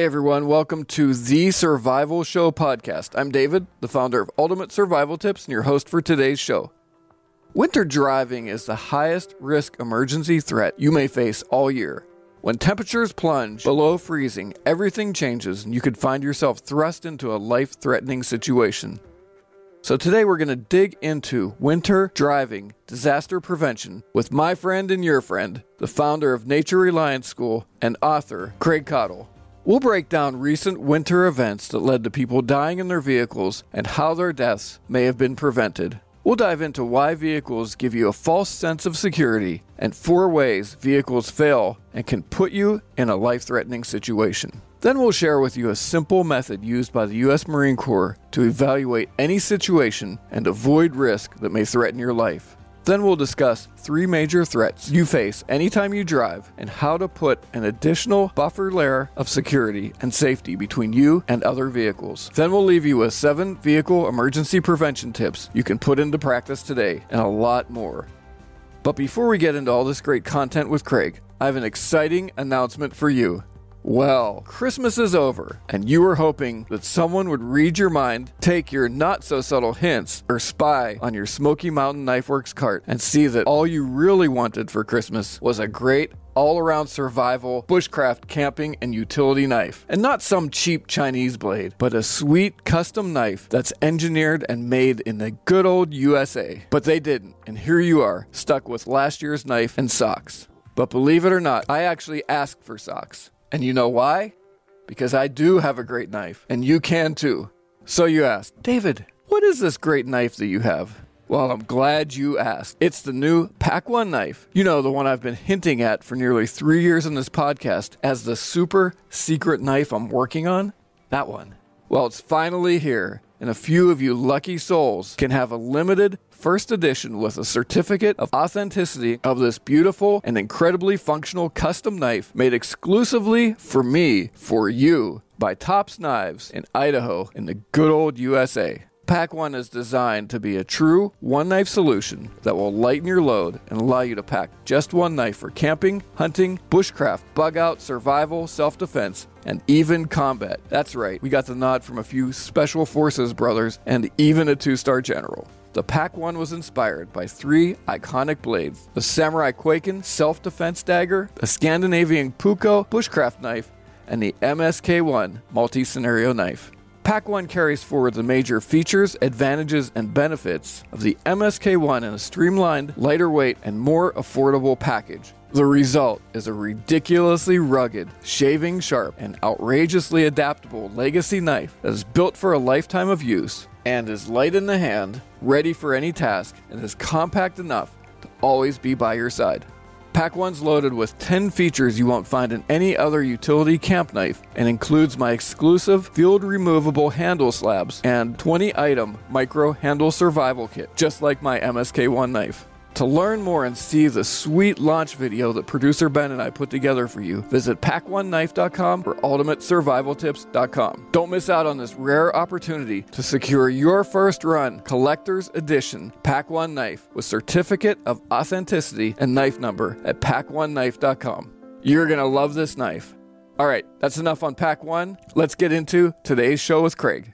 Hey everyone, welcome to the Survival Show podcast. I'm David, the founder of Ultimate Survival Tips and your host for today's show. Winter driving is the highest risk emergency threat you may face all year. When temperatures plunge below freezing, everything changes and you could find yourself thrust into a life-threatening situation. So today we're going to dig into winter driving disaster prevention with my friend and your friend, the founder of Nature Reliance School and author Craig Caudill. We'll break down recent winter events that led to people dying in their vehicles and how their deaths may have been prevented. We'll dive into why vehicles give you a false sense of security and 4 ways vehicles fail and can put you in a life-threatening situation. Then we'll share with you a simple method used by the U.S. Marine Corps to evaluate any situation and avoid risk that may threaten your life. Then we'll discuss 3 major threats you face anytime you drive and how to put an additional buffer layer of security and safety between you and other vehicles. Then we'll leave you with 7 vehicle emergency prevention tips you can put into practice today and a lot more. But before we get into all this great content with Craig, I have an exciting announcement for you. Well, Christmas is over, and you were hoping that someone would read your mind, take your not-so-subtle hints, or spy on your Smoky Mountain Knife Works cart and see that all you really wanted for Christmas was a great, all-around survival, bushcraft, camping, and utility knife. And not some cheap Chinese blade, but a sweet, custom knife that's engineered and made in the good old USA. But they didn't, and here you are, stuck with last year's knife and socks. But believe it or not, I actually asked for socks. And you know why? Because I do have a great knife, and you can too. So you ask, David, what is this great knife that you have? Well, I'm glad you asked. It's the new PAC-1 knife. You know, the one I've been hinting at for nearly 3 years in this podcast as the super secret knife I'm working on. That one. Well, it's finally here, and a few of you lucky souls can have a limited first edition with a certificate of authenticity of this beautiful and incredibly functional custom knife made exclusively for me, for you, by Tops Knives in Idaho in the good old USA. PAC-1 is designed to be a true one-knife solution that will lighten your load and allow you to pack just one knife for camping, hunting, bushcraft, bug-out, survival, self-defense, and even combat. That's right, we got the nod from a few Special Forces brothers and even a 2-star general. The PAC-1 was inspired by 3 iconic blades: the Samurai Kwaiken self-defense dagger, the Scandinavian Puukko bushcraft knife, and the MSK-1 multi-scenario knife. PAC-1 carries forward the major features, advantages, and benefits of the MSK-1 in a streamlined, lighter weight, and more affordable package. The result is a ridiculously rugged, shaving sharp, and outrageously adaptable legacy knife that is built for a lifetime of use and is light in the hand, ready for any task, and is compact enough to always be by your side. PAC-1's loaded with 10 features you won't find in any other utility camp knife and includes my exclusive field removable handle slabs and 20-item micro handle survival kit, just like my MSK-1 knife. To learn more and see the sweet launch video that producer Ben and I put together for you, visit pac1knife.com or ultimatesurvivaltips.com. Don't miss out on this rare opportunity to secure your first run collector's edition PAC-1 knife with certificate of authenticity and knife number at pac1knife.com. You're going to love this knife. All right, that's enough on PAC-1. Let's get into today's show with Craig.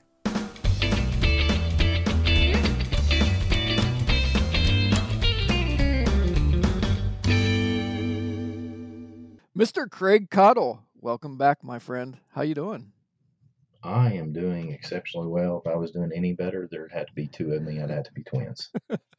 Mr. Craig Caudill, welcome back, my friend. How you doing? I am doing exceptionally well. If I was doing any better, there'd have to be 2 of me. I'd have to be twins.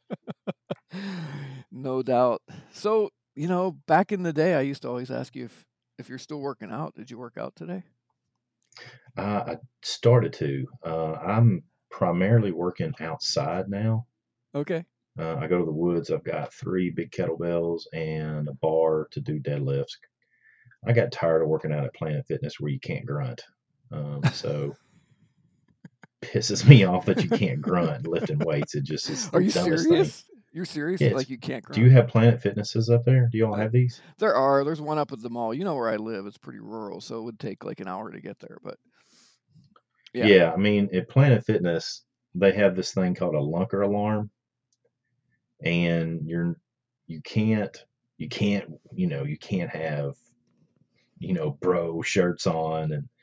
No doubt. So, back in the day, I used to always ask you if you're still working out. Did you work out today? I started to. I'm primarily working outside now. Okay. I go to the woods. I've got 3 big kettlebells and a bar to do deadlifts. I got tired of working out at Planet Fitness where you can't grunt. So pisses me off that you can't grunt lifting weights. It just is. Are you serious? Thing. You're serious? Yes. Like you can't grunt? Do you have Planet Fitnesses up there? Do you all have these? There's one up at the mall. You know where I live. It's pretty rural, so it would take like an hour to get there. But yeah, I mean, at Planet Fitness, they have this thing called a lunker alarm, and you can't have bro shirts on, and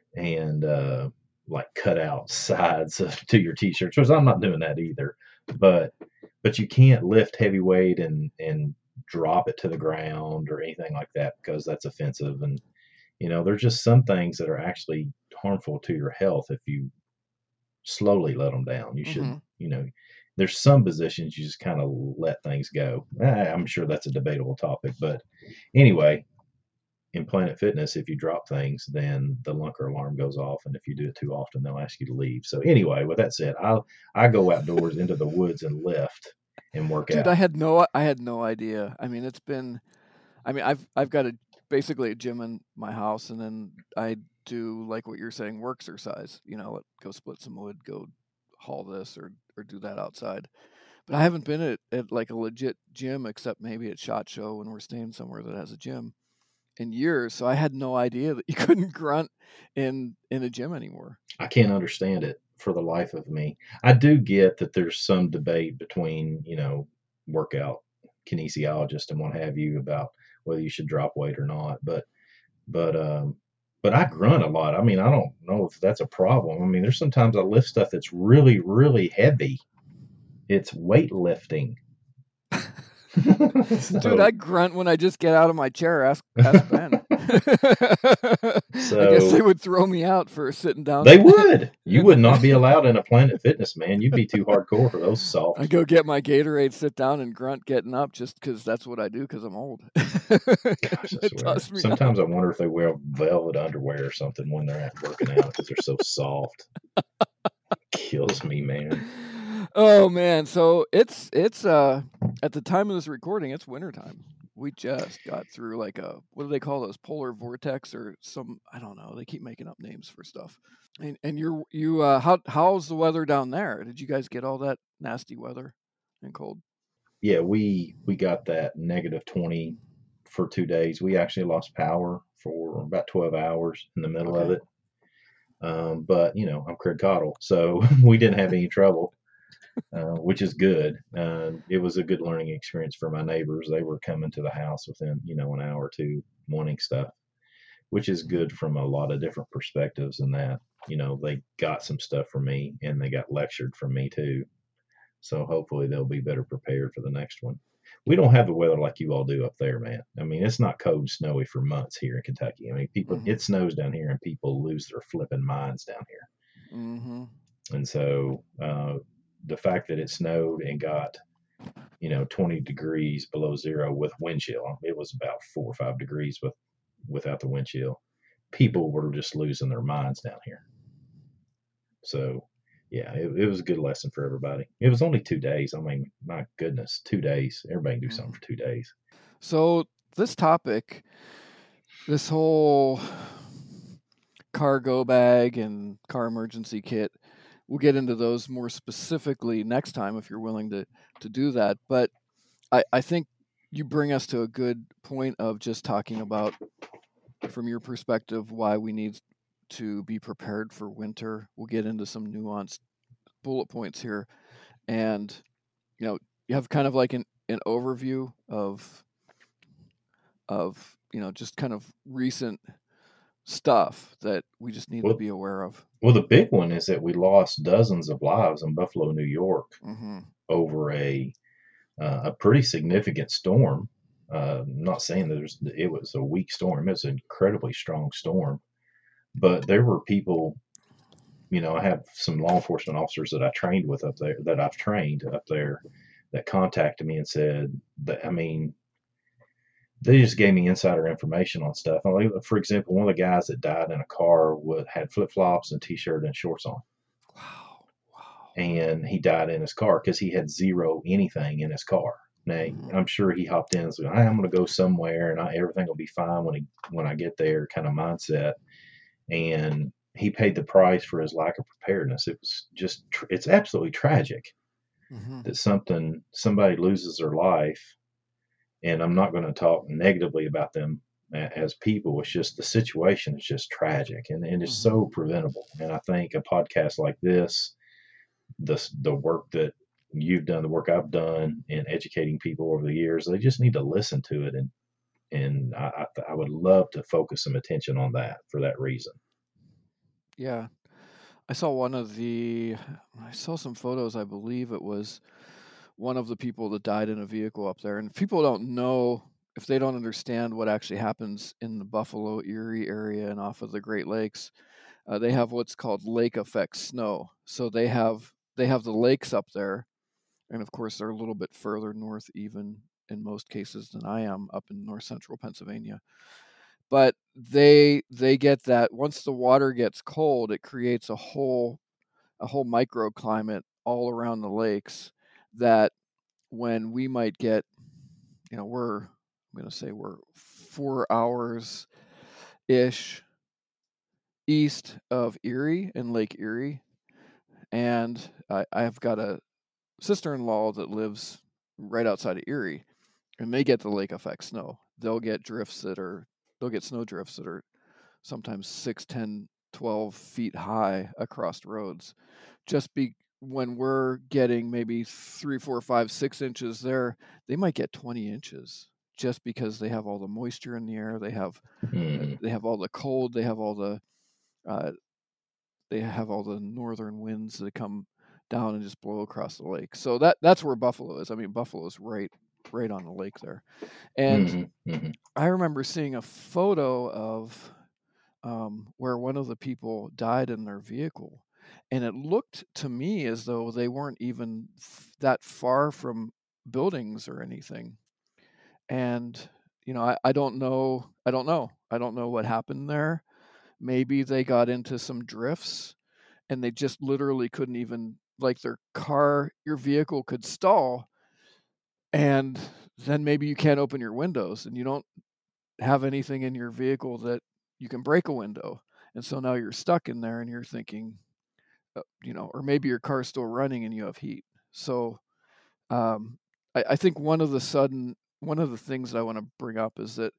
and like cut out sides to your t-shirts, which I'm not doing that either. But you can't lift heavy weight and drop it to the ground or anything like that, because that's offensive. And there's just some things that are actually harmful to your health if you slowly let them down. You should, Mm-hmm. there's some positions you just kind of let things go. I'm sure that's a debatable topic, but anyway, in Planet Fitness, if you drop things, then the lunker alarm goes off, and if you do it too often, they'll ask you to leave. So anyway, with that said, I go outdoors into the woods and lift and work Dude, out. I had no idea. I mean, I've got basically a gym in my house, and then I do like what you're saying, work exercise. Go split some wood, go haul this or do that outside. But I haven't been at like a legit gym, except maybe at SHOT Show when we're staying somewhere that has a gym, in years. So I had no idea that you couldn't grunt in a gym anymore. I can't understand it for the life of me. I do get that there's some debate between, workout kinesiologists and what have you about whether you should drop weight or not. But but I grunt a lot. I mean, I don't know if that's a problem. I mean, there's sometimes I lift stuff that's really, really heavy. It's weightlifting. Dude, I So grunt when I just get out of my chair. Ask Ben. I guess they so would throw me out for sitting down. they would. You would not be allowed in a Planet Fitness, man. You'd be too hardcore for those I soft. go get my Gatorade, sit down, and grunt getting up just because that's what I do because I'm old. Gosh, I It swear. tossed me out. Sometimes I wonder if they wear velvet underwear or something when they're at working out because they're so soft. Kills me, man. Oh man, so it's at the time of this recording, it's wintertime. We just got through like what do they call those, polar vortex or some, I don't know. They keep making up names for stuff. And how's the weather down there? Did you guys get all that nasty weather and cold? Yeah, we got that -20 for 2 days. We actually lost power for about 12 hours in the middle of Okay. it. But I'm Craig Cottle, so we didn't have any trouble, which is good. It was a good learning experience for my neighbors. They were coming to the house within an hour or two wanting stuff, which is good from a lot of different perspectives. In that they got some stuff from me and they got lectured from me too. So hopefully they'll be better prepared for the next one. We don't have the weather like you all do up there, man. I mean, it's not cold and snowy for months here in Kentucky. I mean, Mm-hmm. it snows down here and people lose their flipping minds down here. Mm-hmm. And so the fact that it snowed and got 20 degrees below zero with wind chill, it was about 4 or 5 degrees without the wind chill. People were just losing their minds down here. So yeah, it was a good lesson for everybody. It was only 2 days. I mean, my goodness, 2 days. Everybody can do something Mm-hmm. for 2 days. So this topic, this whole cargo bag and car emergency kit, we'll get into those more specifically next time if you're willing to do that. But I think you bring us to a good point of just talking about, from your perspective, why we need to be prepared for winter. We'll get into some nuanced bullet points here, and you have kind of like an overview of just kind of recent stuff that we just need to Well, be aware of. well, the big one is that we lost dozens of lives in Buffalo, New York, Mm-hmm. over a pretty significant storm. I'm not saying that it was a weak storm. It was an incredibly strong storm, but there were people. I have some law enforcement officers that I trained with up there, that I've trained up there, that contacted me and said that, I mean, they just gave me insider information on stuff. For example, one of the guys that died in a car had flip flops and t-shirt and shorts on, Wow. Wow. and he died in his car because he had zero anything in his car. Now, Mm-hmm. I'm sure he hopped in and said, "I'm going to go somewhere, and everything will be fine when I get there," kind of mindset. And he paid the price for his lack of preparedness. It was just, it's absolutely tragic Mm-hmm. that somebody loses their life. And I'm not going to talk negatively about them as people. It's just the situation is just tragic, and it's Mm-hmm. so preventable. And I think a podcast like this, the work that you've done, the work I've done in educating people over the years, they just need to listen to it. And I would love to focus some attention on that for that reason. Yeah. I saw some photos. I believe it was one of the people that died in a vehicle up there. And people don't know, if they don't understand what actually happens in the Buffalo Erie area and off of the Great Lakes. They have what's called lake effect snow. So they have the lakes up there, and of course they're a little bit further north, even in most cases, than I am up in north central Pennsylvania. But they get that once the water gets cold, it creates a whole microclimate all around the lakes, that when we might get, I'm going to say we're 4 hours ish east of Erie and Lake Erie. And I've got a sister-in-law that lives right outside of Erie, and they get the lake effect snow. They'll get snow drifts that are sometimes 6, 10, 12 feet high across roads. Just be When we're getting maybe 3, 4, 5, 6 inches there, they might get 20 inches, just because they have all the moisture in the air. Hmm. They have all the cold. Uh, they have all the northern winds that come down and just blow across the lake. So that's where Buffalo is. I mean, Buffalo is right on the lake there. And Hmm. Hmm. I remember seeing a photo of where one of the people died in their vehicle, and it looked to me as though they weren't even that far from buildings or anything. And I don't know. I don't know what happened there. Maybe they got into some drifts, and they just literally couldn't even, like, your vehicle could stall, and then maybe you can't open your windows, and you don't have anything in your vehicle that you can break a window. And so now you're stuck in there, and you're thinking, or maybe your car's still running and you have heat. So um, I think one of the things that I want to bring up is that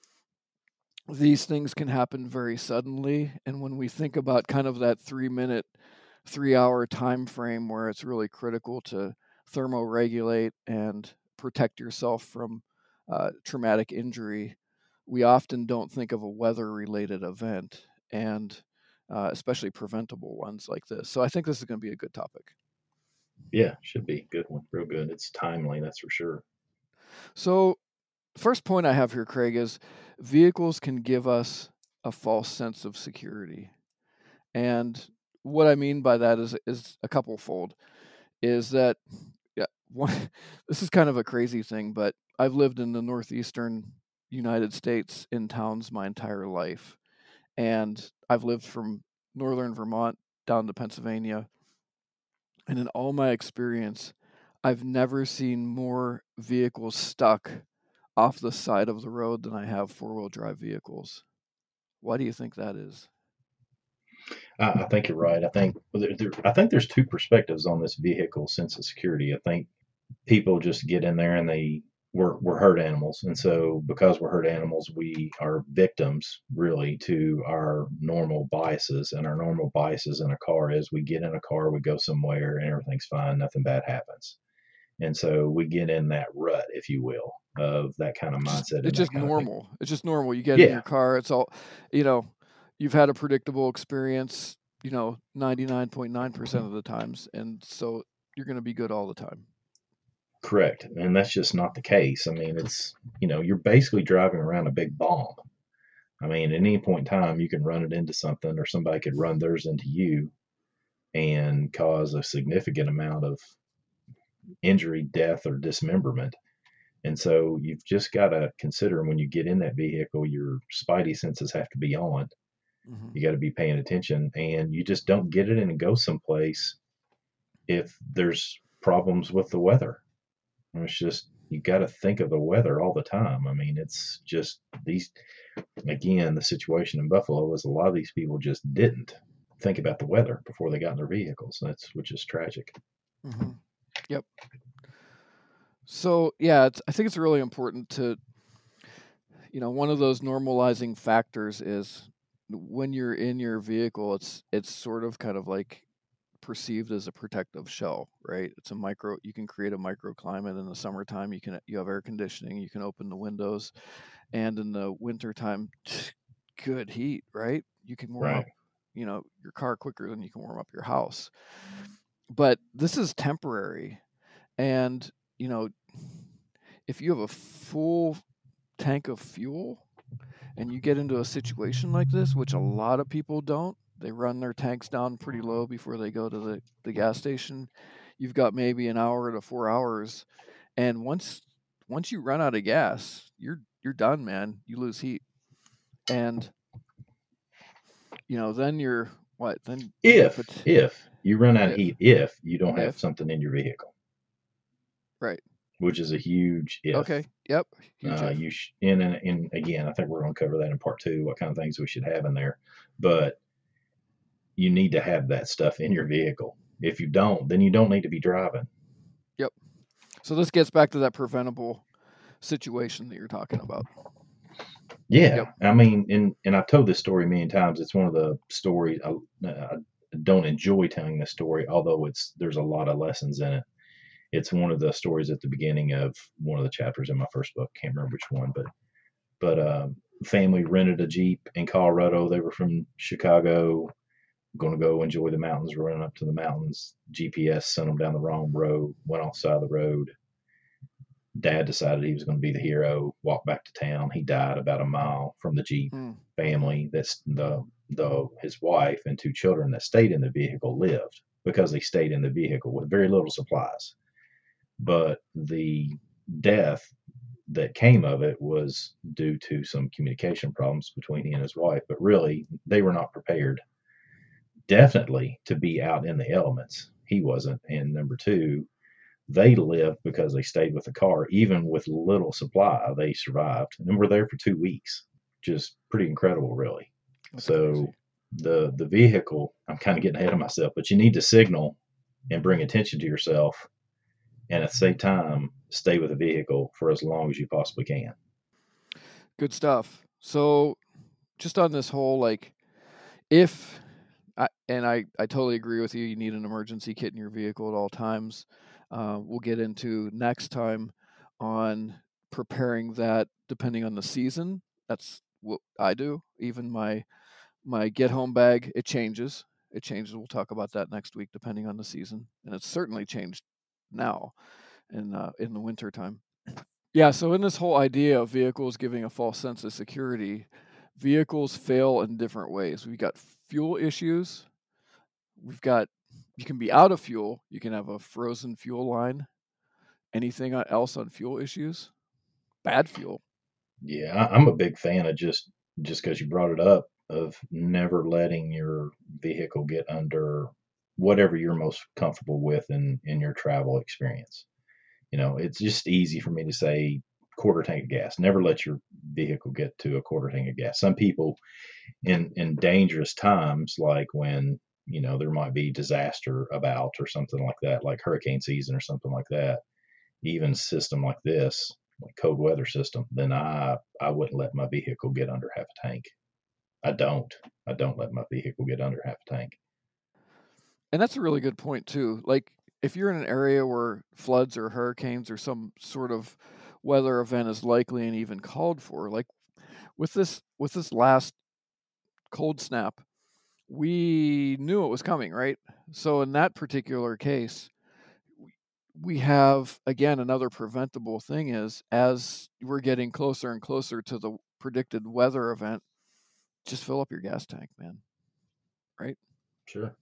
these things can happen very suddenly. And when we think about kind of that 3-minute, 3-hour time frame where it's really critical to thermoregulate and protect yourself from traumatic injury, we often don't think of a weather-related event, and especially preventable ones like this. So I think this is going to be a good topic. Yeah, should be good one. Real good. It's timely, that's for sure. So first point I have here, Craig, is vehicles can give us a false sense of security. And what I mean by that is a couple fold. Is that, yeah, one, this is kind of a crazy thing, but I've lived in the northeastern United States in towns my entire life, and I've lived from northern Vermont down to Pennsylvania. And in all my experience, I've never seen more vehicles stuck off the side of the road than I have four-wheel drive vehicles. Why do you think that is? I think you're right. I think there's two perspectives on this vehicle sense of security. I think people just get in there and we're herd animals, and so because we're herd animals, we are victims really to our normal biases. And our normal biases in a car is we get in a car, we go somewhere, and everything's fine, nothing bad happens. And so we get in that rut, if you will, of that kind of It's just mindset it's and that just kind of thing. normal. It's just normal. You get in Yeah, your car, it's all, you know, you've had a predictable experience, 99.9% of the times, and so you're going to be good all the time. correct. And that's just not the case. I mean, you're basically driving around a big bomb. I mean, at any point in time, you can run it into something, or somebody could run theirs into you and cause a significant amount of injury, death, or dismemberment. And so you've just got to consider when you get in that vehicle, your spidey senses have to be on. Hmm. You got to be paying attention, and you just don't get it in and go someplace if there's problems with the weather. It's just you got to think of the weather all the time. I mean, it's just these again, the situation in Buffalo is a lot of these people just didn't think about the weather before they got in their vehicles. That's which is tragic. Hmm. Yep. So yeah, I think it's really important to, one of those normalizing factors is when you're in your vehicle, it's sort of kind of like perceived as a protective shell, right? You can create a microclimate in the summertime. You have air conditioning, you can open the windows, and in the wintertime, good heat, right? You can warm up Right. your car quicker than you can warm up your house. But this is temporary. And, if you have a full tank of fuel and you get into a situation like this, which a lot of people don't, they run their tanks down pretty low before they go to the gas station. You've got maybe an hour to 4 hours. And once you run out of gas, you're done, man. You lose heat. And, then you're what? Then If you run out of heat, if you don't have If. something in your vehicle, right. which is a huge if. Okay. Yep. Huge if. You and again, I think we're going to cover that in part 2. What kind of things we should have in there, but you need to have that stuff in your vehicle. If you don't, then you don't need to be driving. Yep. So this gets back to that preventable situation that you're talking about. Yeah, Yep. I mean, and I've told this story many times. It's one of the stories I don't enjoy telling this story, although there's a lot of lessons in it. It's one of the stories at the beginning of one of the chapters in my first book. Can't remember which one, but family rented a Jeep in Colorado. They were from Chicago, going to go enjoy the mountains, running up to the mountains. GPS sent them down the wrong road, went off the side of the road. Dad decided he was going to be the hero, walked back to town. He died about a mile from the Jeep. Family, that's his wife and 2 children that stayed in the vehicle lived because they stayed in the vehicle with very little supplies. But the death that came of it was due to some communication problems between he and his wife. But really, they were not prepared, definitely, to be out in the elements. He wasn't. And number 2, they lived because they stayed with the car. Even with little supply, they survived and were there for 2 weeks. Just pretty incredible, really. That's so crazy. the vehicle, I'm kind of getting ahead of myself, but you need to signal and bring attention to yourself, and at the same time, stay with the vehicle for as long as you possibly can. Good stuff. So just on this whole, I totally agree with you. You need an emergency kit in your vehicle at all times. We'll get into next time on preparing that depending on the season. That's what I do. Even my get home bag, it changes. We'll talk about that next week depending on the season. And it's certainly changed now in the winter time. Yeah, so in this whole idea of vehicles giving a false sense of security, vehicles fail in different ways. We've got fuel issues. You can be out of fuel. You can have a frozen fuel line. Anything else on fuel issues? Bad fuel. Yeah, I'm a big fan of just because you brought it up, of never letting your vehicle get under whatever you're most comfortable with in your travel experience. It's just easy for me to say quarter tank of gas. Never let your vehicle get to a quarter tank of gas. Some people in dangerous times, like when there might be disaster about or something like that, like hurricane season or something like that, even a system like this, like cold weather system, then I wouldn't let my vehicle get under half a tank. I don't let my vehicle get under half a tank. And that's a really good point too. Like if you're in an area where floods or hurricanes or some sort of weather event is likely and even called for, like with this last cold snap, we knew it was coming, right? So in that particular case, we have, again, another preventable thing is as we're getting closer and closer to the predicted weather event, just fill up your gas tank, man. Right? Sure.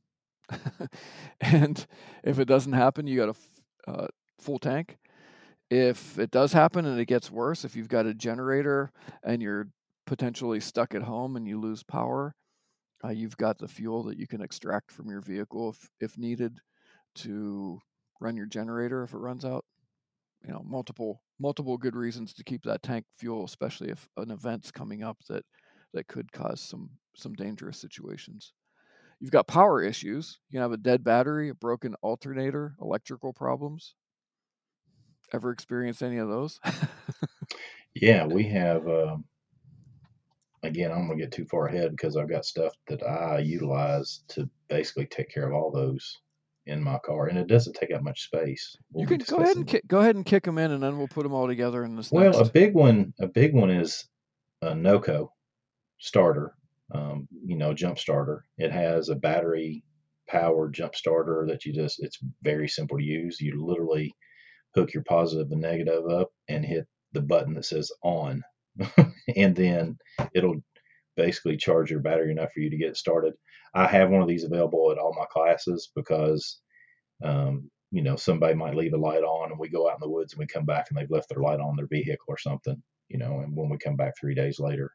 And if it doesn't happen, you got a full tank. If it does happen and it gets worse, if you've got a generator and you're potentially stuck at home and you lose power, you've got the fuel that you can extract from your vehicle if needed to run your generator if it runs out. Multiple good reasons to keep that tank fuel, especially if an event's coming up that could cause some dangerous situations. You've got power issues. You can have a dead battery, a broken alternator, electrical problems. Ever experienced any of those? Yeah, we have. Again, I'm going to get too far ahead because I've got stuff that I utilize to basically take care of all those in my car, and it doesn't take up much space. You can go ahead and kick them in, and then we'll put them all together in this. Well, a big one is a NOCO starter. jump starter. It has a battery powered jump starter that it's very simple to use. You literally hook your positive and negative up and hit the button that says on, and then it'll basically charge your battery enough for you to get started. I have one of these available at all my classes because, somebody might leave a light on and we go out in the woods and we come back and they've left their light on their vehicle or something, and when we come back 3 days later.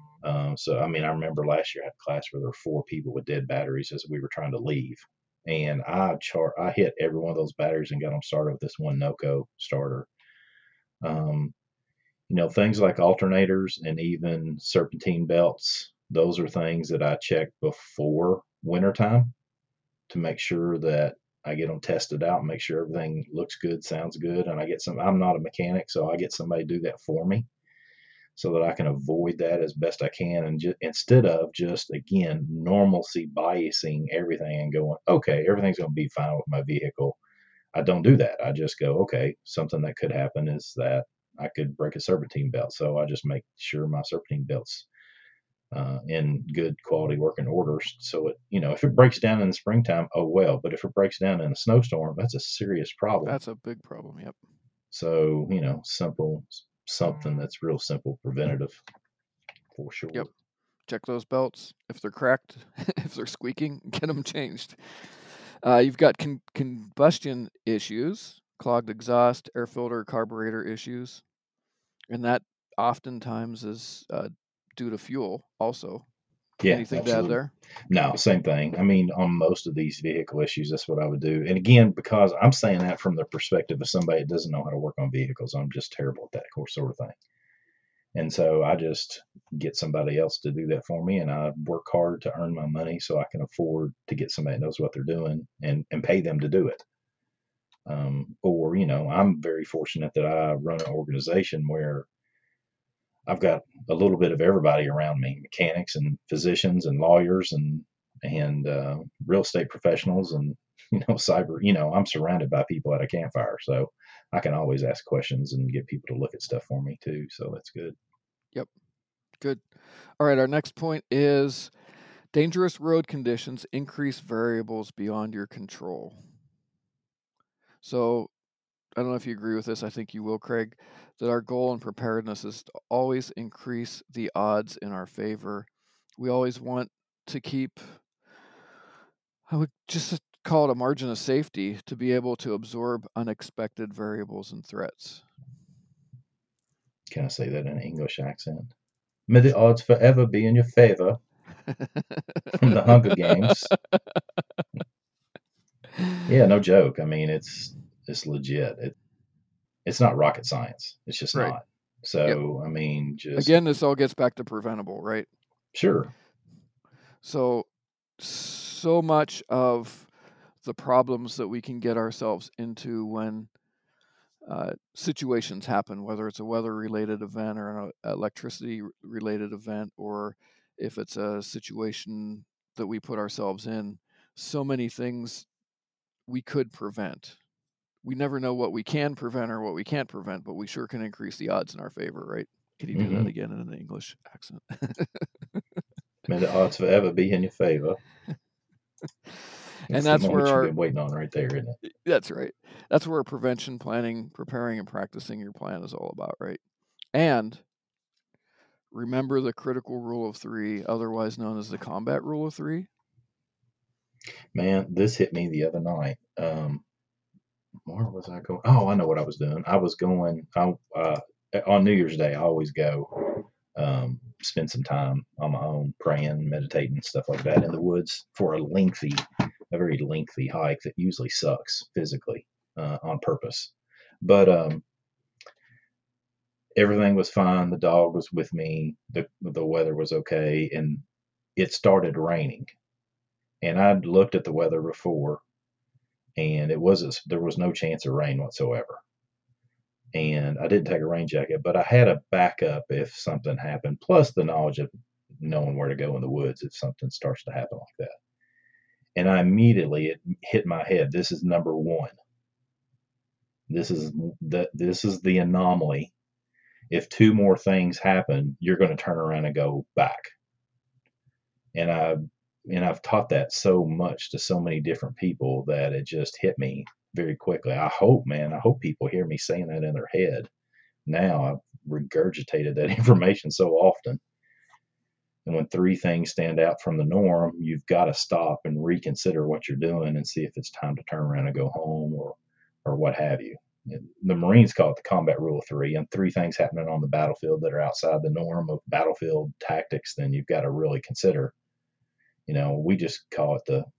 I remember last year I had a class where there were 4 people with dead batteries as we were trying to leave. And I hit every one of those batteries and got them started with this one Noco starter. Um, things like alternators and even serpentine belts, those are things that I check before wintertime to make sure that I get them tested out and make sure everything looks good, sounds good. And I'm not a mechanic, so I get somebody to do that for me so that I can avoid that as best I can. And instead of just, again, normalcy biasing everything and going, okay, everything's going to be fine with my vehicle. I don't do that. I just go, okay, something that could happen is that I could break a serpentine belt. So I just make sure my serpentine belt's in good quality working order. So if it breaks down in the springtime, oh well. But if it breaks down in a snowstorm, that's a serious problem. That's a big problem. Yep. So something that's real simple, preventative, for sure. Yep. Check those belts. If they're cracked, if they're squeaking, get them changed. You've got combustion issues, clogged exhaust, air filter, carburetor issues, and that oftentimes is due to fuel also. Yeah, Anything absolutely. to add there? No, same thing. I mean, on most of these vehicle issues, that's what I would do. And again, because I'm saying that from the perspective of somebody that doesn't know how to work on vehicles, I'm just terrible at that sort of thing. And so I just get somebody else to do that for me, and I work hard to earn my money so I can afford to get somebody that knows what they're doing and pay them to do it. I'm very fortunate that I run an organization where I've got a little bit of everybody around me: mechanics and physicians and lawyers and real estate professionals and cyber. I'm surrounded by people at a campfire, so I can always ask questions and get people to look at stuff for me too. So that's good. Yep. Good. All right. Our next point is dangerous road conditions increase variables beyond your control. So I don't know if you agree with this. I think you will, Craig, that our goal in preparedness is to always increase the odds in our favor. We always want to keep, I would just call it a margin of safety, to be able to absorb unexpected variables and threats. Can I say that in an English accent? May the odds forever be in your favor. From the Hunger Games. Yeah, no joke. I mean, it's legit. It's not rocket science. It's just Right. not. So, Yep. I mean, Again, this all gets back to preventable, right? Sure. So much of the problems that we can get ourselves into when situations happen, whether it's a weather-related event or an electricity-related event, or if it's a situation that we put ourselves in, so many things we could prevent. We never know what we can prevent or what we can't prevent, but we sure can increase the odds in our favor, right? Can you do that again in an English accent? May the odds forever be in your favor. And that's where you've been waiting on right there, isn't it? That's right. That's where prevention, planning, preparing, and practicing your plan is all about, right? And remember the critical rule of 3, otherwise known as the combat rule of 3. Man, this hit me the other night. Where was I going? Oh, I know what I was doing. I was going on New Year's Day. I always go spend some time on my own, praying, meditating, stuff like that in the woods for a very lengthy hike that usually sucks physically on purpose. But everything was fine. The dog was with me. The weather was okay, and it started raining. And I'd looked at the weather before, and there was no chance of rain whatsoever. And I didn't take a rain jacket, but I had a backup if something happened, plus the knowledge of knowing where to go in the woods if something starts to happen like that. And it hit my head. This is number one. This is the anomaly. If 2 more things happen, you're going to turn around and go back. And I've taught that so much to so many different people that it just hit me very quickly. I hope, man, I hope people hear me saying that in their head. Now I've regurgitated that information so often. And when three things stand out from the norm, you've got to stop and reconsider what you're doing and see if it's time to turn around and go home or what have you. The Marines call it the combat rule of three, and three things happening on the battlefield that are outside the norm of battlefield tactics, then you've got to really consider. We just call it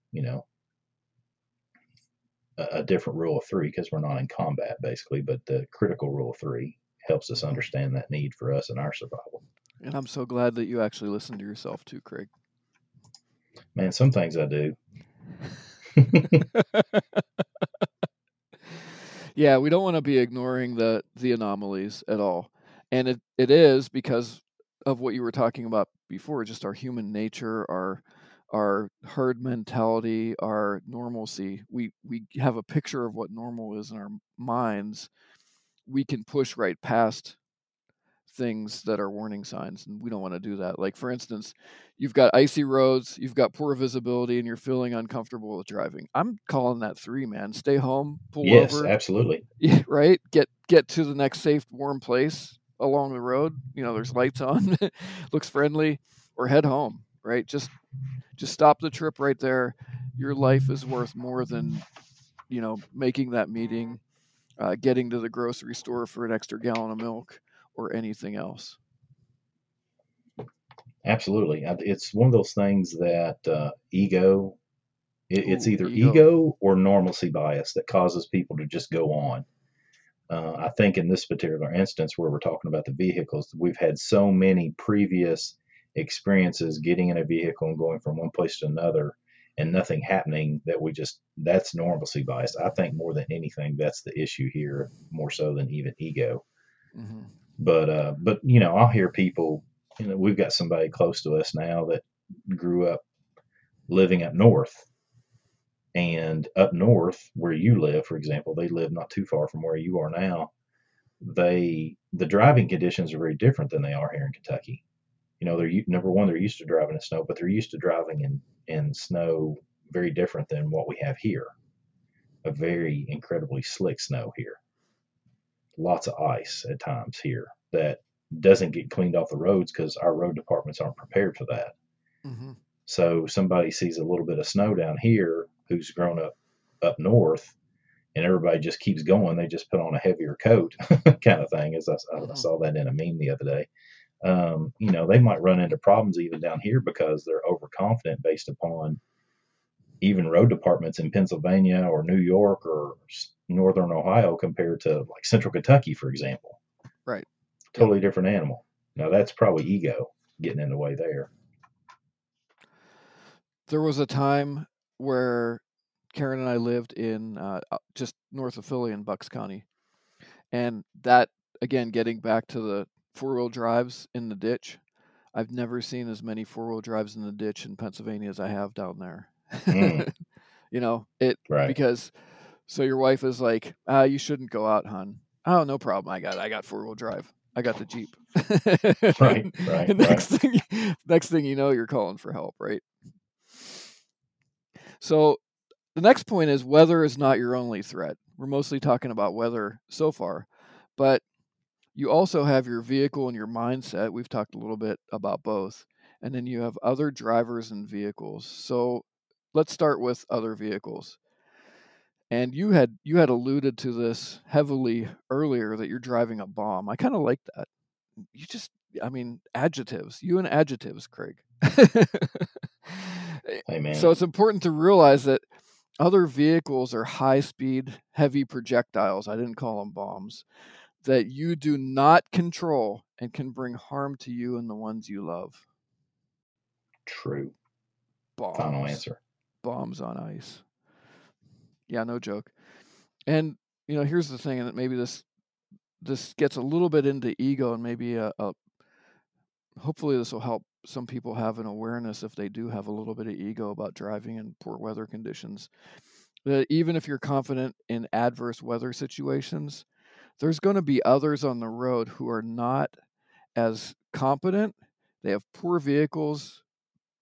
a different rule of three because we're not in combat basically, but the critical rule of three helps us understand that need for us in our survival. And I'm so glad that you actually listen to yourself too, Craig. Man, some things I do. Yeah, we don't want to be ignoring the anomalies at all. And it is because of what you were talking about before, just our human nature, our herd mentality, our normalcy. We have a picture of what normal is in our minds. We can push right past things that are warning signs, and we don't want to do that. Like, for instance, you've got icy roads, you've got poor visibility, and you're feeling uncomfortable with driving. I'm calling that 3, man. Stay home, pull Yes, over. absolutely. Yeah, right? Get to the next safe, warm place along the road. There's lights on, looks friendly, or head home, right? Just stop the trip right there. Your life is worth more than, making that meeting, getting to the grocery store for an extra gallon of milk, or anything else. Absolutely. It's one of those things that ego, it's Ooh, either ego. ego or normalcy bias that causes people to just go on. I think in this particular instance where we're talking about the vehicles, we've had so many previous experiences getting in a vehicle and going from one place to another and nothing happening that's normalcy bias. I think more than anything, that's the issue here, more so than even ego. Mm-hmm. But I'll hear people, we've got somebody close to us now that grew up living up north. And up north, where you live, for example, they live not too far from where you are now. The driving conditions are very different than they are here in Kentucky. They're number one, they're used to driving in snow, but they're used to driving in snow very different than what we have here. A very incredibly slick snow here. Lots of ice at times here that doesn't get cleaned off the roads because our road departments aren't prepared for that. Mm-hmm. So somebody sees a little bit of snow down here who's grown up north, and everybody just keeps going. They just put on a heavier coat, kind of thing. As I saw that in a meme the other day. They might run into problems even down here because they're overconfident based upon even road departments in Pennsylvania or New York or northern Ohio compared to like central Kentucky, for example. Right. Totally different animal. Now that's probably ego getting in the way there. There was a time where Karen and I lived in just north of Philly in Bucks County. And that, again, getting back to the four-wheel drives in the ditch, I've never seen as many four-wheel drives in the ditch in Pennsylvania as I have down there. Right. Because so your wife is like, you shouldn't go out, hon. Oh, no problem. I got four-wheel drive. I got the Jeep. Right. And next thing you know, you're calling for help, right? So the next point is weather is not your only threat. We're mostly talking about weather so far, but you also have your vehicle and your mindset. We've talked a little bit about both. And then you have other drivers and vehicles. So let's start with other vehicles. And you had alluded to this heavily earlier that you're driving a bomb. I kind of like that. Adjectives. You and adjectives, Craig. Hey, man. So it's important to realize that other vehicles are high-speed, heavy projectiles. I didn't call them bombs. That you do not control and can bring harm to you and the ones you love. True. Bombs. Final answer. Bombs on ice. Yeah, no joke. And here's the thing, and maybe this gets a little bit into ego, and maybe hopefully this will help some people have an awareness if they do have a little bit of ego about driving in poor weather conditions. That even if you're confident in adverse weather situations, there's going to be others on the road who are not as competent. They have poor vehicles,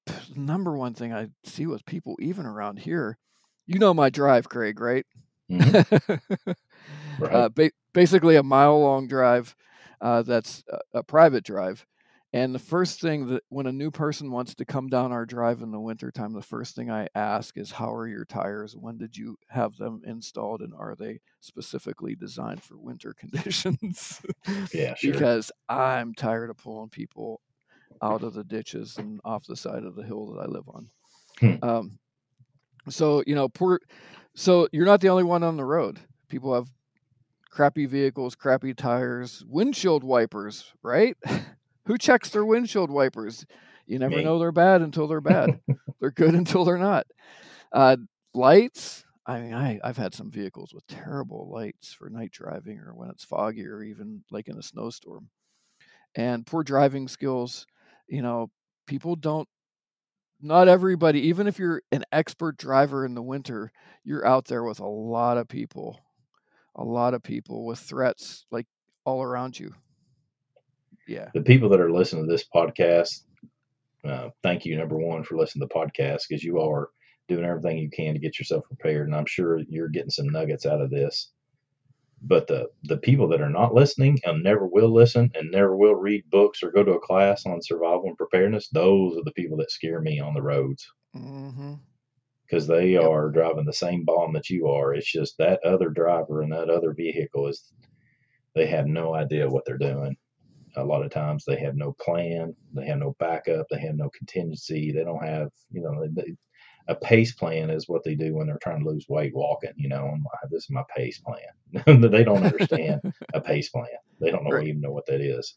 number one thing I see with people, even around here, you know my drive, Craig, right? Mm-hmm. Right. Basically a mile-long drive that's a private drive. And the first thing that when a new person wants to come down our drive in the wintertime, the first thing I ask is, how are your tires? When did you have them installed? And are they specifically designed for winter conditions? Yeah, sure. Because I'm tired of pulling people out of the ditches and off the side of the hill that I live on. Hmm. So, so you're not the only one on the road. People have crappy vehicles, crappy tires, windshield wipers, right? Who checks their windshield wipers? You never Me. know they're bad until they're bad. They're good until they're not. Lights. I mean, I've had some vehicles with terrible lights for night driving or when it's foggy or even like in a snowstorm. And poor driving skills. People don't, not everybody, even if you're an expert driver in the winter, you're out there with a lot of people with threats like all around you. Yeah. The people that are listening to this podcast, thank you, number one, for listening to the podcast, because you are doing everything you can to get yourself prepared, and I'm sure you're getting some nuggets out of this. But the people that are not listening and never will listen and never will read books or go to a class on survival and preparedness, those are the people that scare me on the roads. Mm-hmm. Because they are driving the same bomb that you are. It's just that other driver and that other vehicle they have no idea what they're doing. A lot of times they have no plan, they have no backup, they have no contingency. They don't have, a pace plan is what they do when they're trying to lose weight walking. This is my pace plan. They don't understand a pace plan. They don't Right. even know what that is.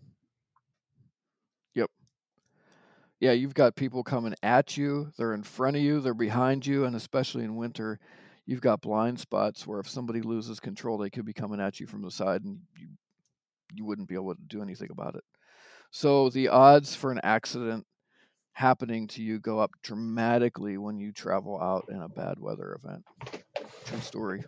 Yep. Yeah, you've got people coming at you. They're in front of you. They're behind you, and especially in winter, you've got blind spots where if somebody loses control, they could be coming at you from the side, and you wouldn't be able to do anything about it. So the odds for an accident happening to you go up dramatically when you travel out in a bad weather event. True story.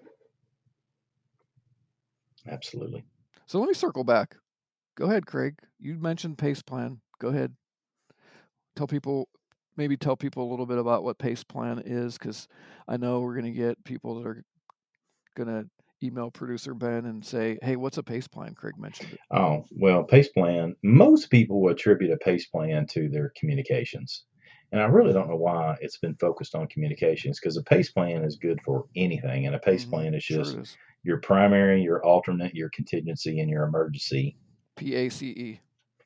Absolutely. So let me circle back. Go ahead, Craig. You mentioned PACE plan. Go ahead. Tell people a little bit about what PACE plan is, because I know we're going to get people that are going to email producer Ben and say, hey, what's a PACE plan? Craig mentioned it. Oh, well, PACE plan, most people will attribute a PACE plan to their communications. And I really don't know why it's been focused on communications, because a PACE plan is good for anything. And a PACE plan is just your primary, your alternate, your contingency, and your emergency. PACE.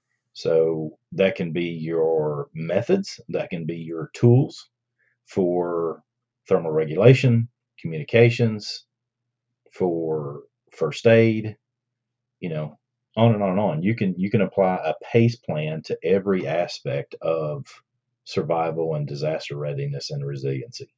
So that can be your methods, that can be your tools for thermal regulation, communications, for first aid, on and on and on. You can apply a PACE plan to every aspect of survival and disaster readiness and resiliency.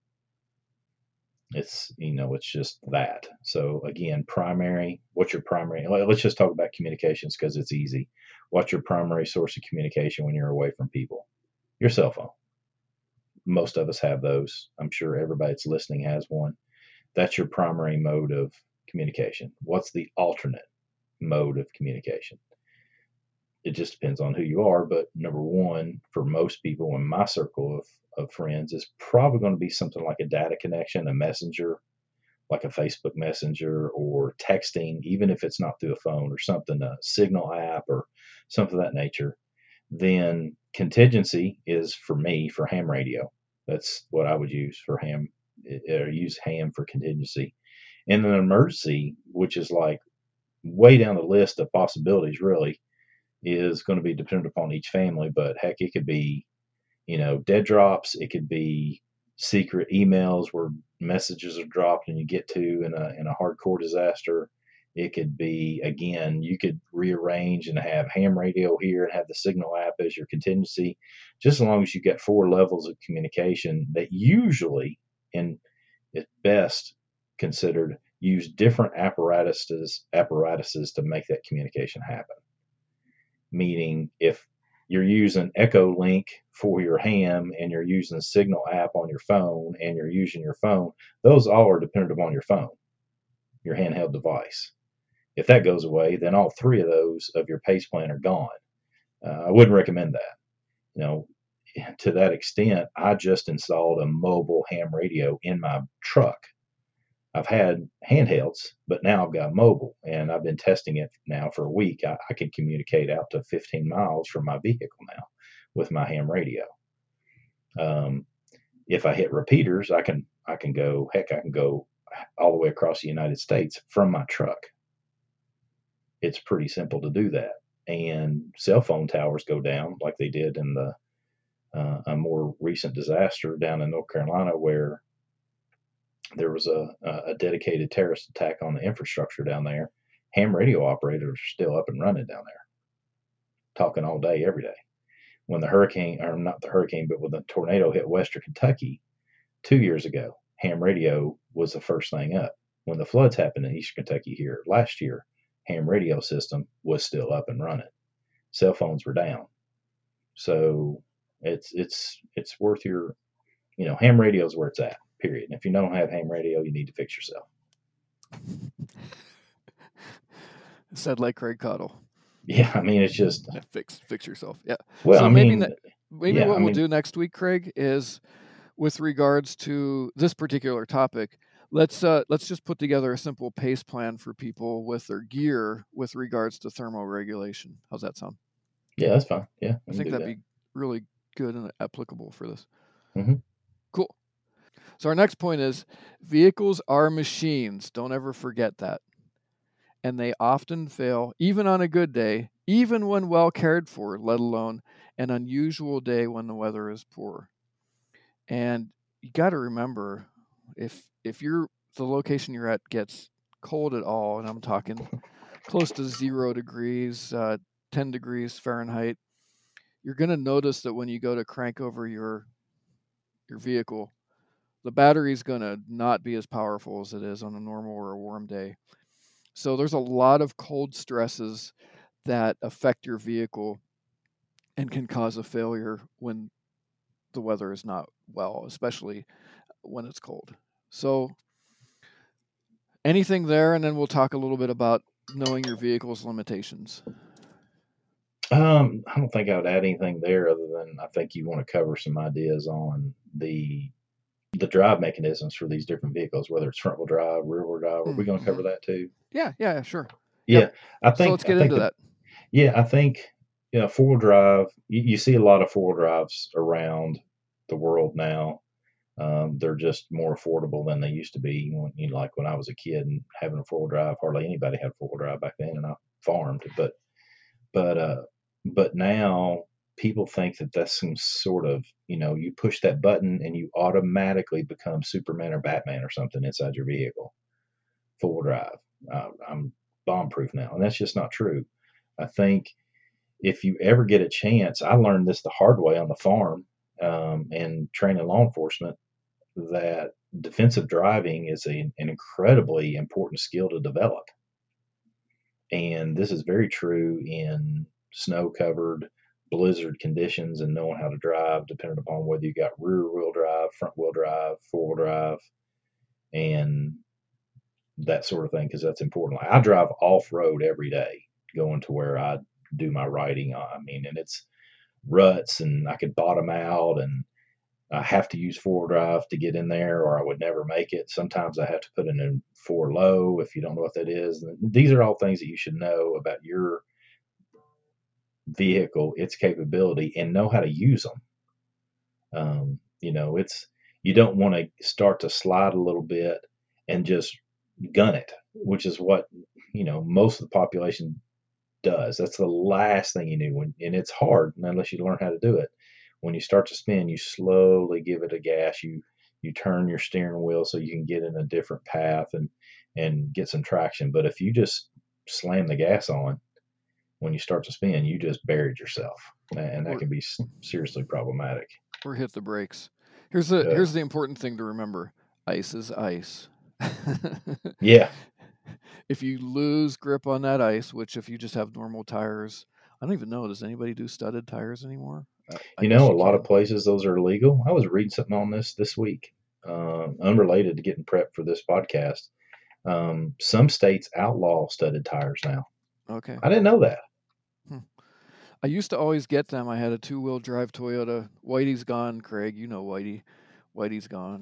It's just that. So again, what's your primary? Let's just talk about communications because it's easy. What's your primary source of communication when you're away from people? Your cell phone. Most of us have those. I'm sure everybody that's listening has one. That's your primary mode of communication. What's the alternate mode of communication? It just depends on who you are, but number one, for most people in my circle of friends, is probably going to be something like a data connection, a messenger, like a Facebook Messenger, or texting, even if it's not through a phone or something, a Signal app or something of that nature. Then contingency is, for me, for ham radio. That's what I would use for ham, or use ham for contingency. And then emergency, which is like way down the list of possibilities, really, is going to be dependent upon each family. But heck, it could be, dead drops. It could be secret emails where messages are dropped and you get to in a hardcore disaster. It could be, again, you could rearrange and have ham radio here and have the Signal app as your contingency, just as long as you get 4 levels of communication that usually, and at best considered, use different apparatuses to make that communication happen. Meaning, if you're using Echo Link for your ham and you're using the Signal app on your phone and you're using your phone, those all are dependent upon your phone, your handheld device. If that goes away, then all 3 of those of your PACE plan are gone. I wouldn't recommend that. to that extent, I just installed a mobile ham radio in my truck. I've had handhelds, but now I've got mobile, and I've been testing it now for a week. I can communicate out to 15 miles from my vehicle now with my ham radio. Um, if I hit repeaters, I can go, heck, I can go all the way across the United States from my truck. It's pretty simple to do that. And cell phone towers go down like they did in the a more recent disaster down in North Carolina, where there was a dedicated terrorist attack on the infrastructure down there. Ham radio operators are still up and running down there, talking all day, every day. When the hurricane, or not the hurricane, but when the tornado hit Western Kentucky 2 years ago, ham radio was the first thing up. When the floods happened in Eastern Kentucky here last year, ham radio system was still up and running. Cell phones were down. So it's worth your, ham radio is where it's at, period. And if you don't have ham radio, you need to fix yourself. Said like Craig Cottle. Yeah, I mean, it's just fix yourself. Yeah. Well, So I maybe mean, maybe yeah, what I we'll mean, do next week, Craig, is with regards to this particular topic, let's just put together a simple pace plan for people with their gear with regards to thermoregulation. How's that sound? yeah, that's fine. Yeah, I we can think do that'd that. be really good and applicable for this. hmm Cool. So our next point is vehicles are machines. Don't ever forget that. And they often fail, even on a good day, even when well cared for, let alone an unusual day when the weather is poor. And you got to remember, if the location you're at gets cold at all, and I'm talking close to 0 degrees, 10 degrees Fahrenheit, you're going to notice that when you go to crank over your vehicle, the battery's going to not be as powerful as it is on a normal or a warm day. So there's a lot of cold stresses that affect your vehicle and can cause a failure when the weather is not well, especially when it's cold. So anything there, and then we'll talk a little bit about knowing your vehicle's limitations. I don't think I would add anything there other than I think you want to cover some ideas on the drive mechanisms for these different vehicles, whether it's front wheel drive, rear wheel drive. Are we going to Mm-hmm. cover that too? Yeah, sure. Yeah, Yep. So let's get into that. I think, four wheel drive. You see a lot of four wheel drives around the world now. They're just more affordable than they used to be. Like when I was a kid and having a four wheel drive, hardly anybody had a four wheel drive back then, and I farmed. But now people think that that's some sort of, you push that button and you automatically become Superman or Batman or something inside your vehicle. Four wheel drive. I'm bomb proof now, and that's just not true. I think if you ever get a chance, I learned this the hard way on the farm, and training law enforcement, that defensive driving is an incredibly important skill to develop. And this is very true in snow covered blizzard conditions and knowing how to drive, depending upon whether you got rear wheel drive, front wheel drive, four wheel drive, and that sort of thing, because that's important. Like I drive off road every day going to where I do my riding. I mean, and it's ruts and I could bottom out, and I have to use four wheel drive to get in there or I would never make it. Sometimes I have to put in a four low if you don't know what that is. These are all things that you should know about your vehicle, its capability, and know how to use them. It's, you don't want to start to slide a little bit and just gun it, which is what, most of the population does. That's the last thing you do and it's hard unless you learn how to do it. When you start to spin, you slowly give it a gas. You turn your steering wheel so you can get in a different path and get some traction. But if you just slam the gas on when you start to spin, you just buried yourself, and that can be seriously problematic. Or hit the brakes. Here's the important thing to remember: ice is ice. Yeah. If you lose grip on that ice, which if you just have normal tires, I don't even know. Does anybody do studded tires anymore? A lot of places those are illegal. I was reading something on this week, unrelated to getting prepped for this podcast. Some states outlaw studded tires now. Okay. I didn't know that. I used to always get them. I had a 2-wheel drive Toyota. Whitey's gone, Craig. You know Whitey. Whitey's gone.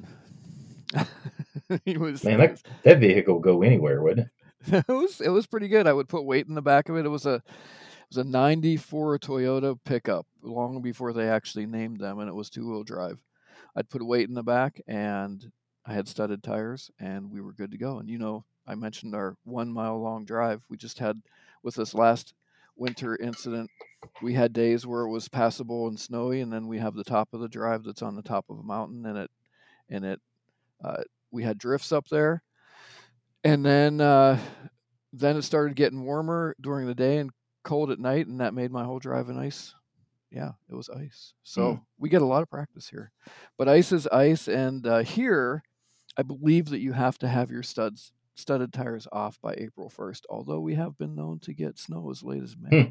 he was, Man, he was that vehicle will go anywhere, wouldn't it was pretty good. I would put weight in the back of it. It was a 94 Toyota pickup long before they actually named them, and it was 2-wheel drive. I'd put weight in the back, and I had studded tires, and we were good to go. And I mentioned our 1 mile long drive we just had with this last winter incident. We had days where it was passable and snowy, and then we have the top of the drive that's on the top of a mountain, and uh, we had drifts up there, and then it started getting warmer during the day and cold at night, and that made my whole drive an ice. Yeah, it was ice. it? So we get a lot of practice here, but ice is ice, and here I believe that you have to have your studded tires off by April 1st. Although we have been known to get snow as late as May.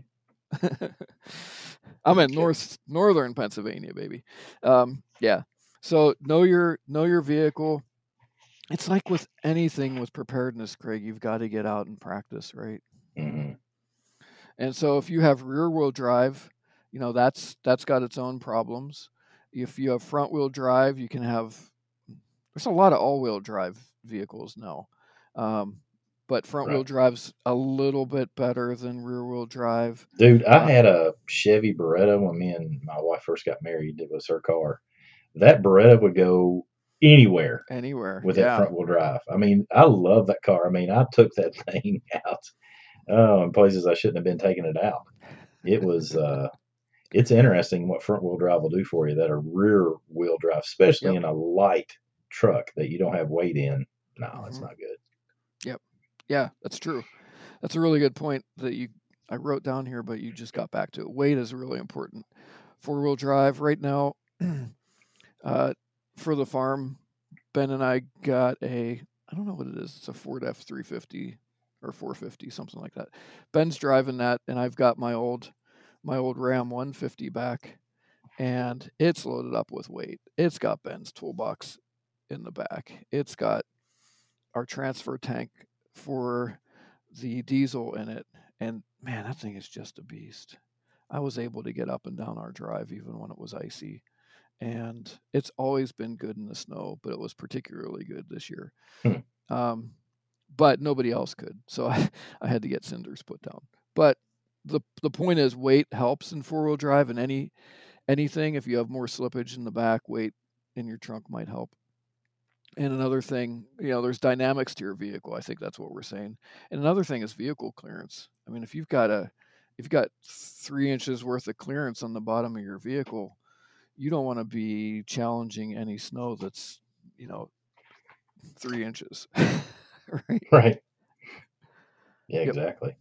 I'm in northern Pennsylvania, baby. Yeah. So know your vehicle. It's like with anything with preparedness, Craig. You've got to get out and practice, right? Hmm. And so if you have rear wheel drive, that's got its own problems. If you have front wheel drive, you can have. There's a lot of all wheel drive vehicles now, but front wheel Right. drive's a little bit better than rear wheel drive. Dude, I Uh, had a Chevy Beretta when me and my wife first got married. It was her car. That Beretta would go anywhere Anywhere, with that yeah. front wheel drive. I mean, I love that car. I mean, I took that thing out in places I shouldn't have been taking it out. It was it's interesting what front wheel drive will do for you that a rear wheel drive, especially Yep. in a light truck that you don't have weight in. No, it's hmm not good. Yep. Yeah, that's true. That's a really good point that I wrote down here, but you just got back to it. Weight is really important. 4-wheel drive right now, uh, for the farm, Ben and I got I don't know what it is. It's a Ford F350 or 450, something like that. Ben's driving that, and I've got my old Ram 150 back, and it's loaded up with weight. It's got Ben's toolbox in the back. It's got our transfer tank for the diesel in it. And man, that thing is just a beast. I was able to get up and down our drive even when it was icy. And it's always been good in the snow, but it was particularly good this year. Hmm. But nobody else could. So I had to get cinders put down. But the point is weight helps in 4-wheel drive, and anything. If you have more slippage in the back, weight in your trunk might help. And another thing, there's dynamics to your vehicle. I think that's what we're saying. And another thing is vehicle clearance. I mean, if you've got 3 inches worth of clearance on the bottom of your vehicle, you don't want to be challenging any snow that's, 3 inches. Right? Right. Yeah, Yep. exactly.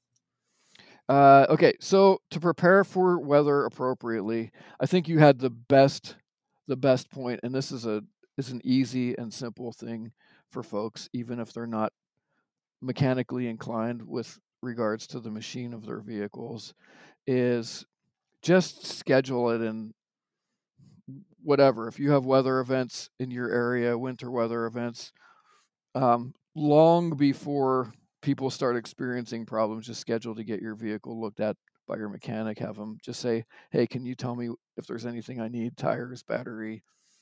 Okay, so to prepare for weather appropriately, I think you had the best point, and this is an easy and simple thing for folks, even if they're not mechanically inclined with regards to the machine of their vehicles, is just schedule it in whatever. If you have weather events in your area, winter weather events, long before people start experiencing problems, just schedule to get your vehicle looked at by your mechanic. Have them just say, "Hey, can you tell me if there's anything I need? Tires, battery,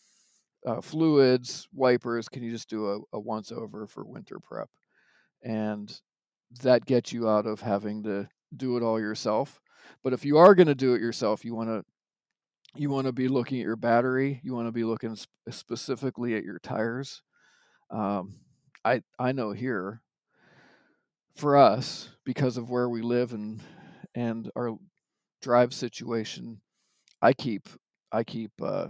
fluids, wipers. Can you just do a once over for winter prep?" And that gets you out of having to do it all yourself. But if you are going to do it yourself, you want to be looking at your battery. You want to be looking specifically at your tires. Um, I know here for us, because of where we live and our drive situation, I keep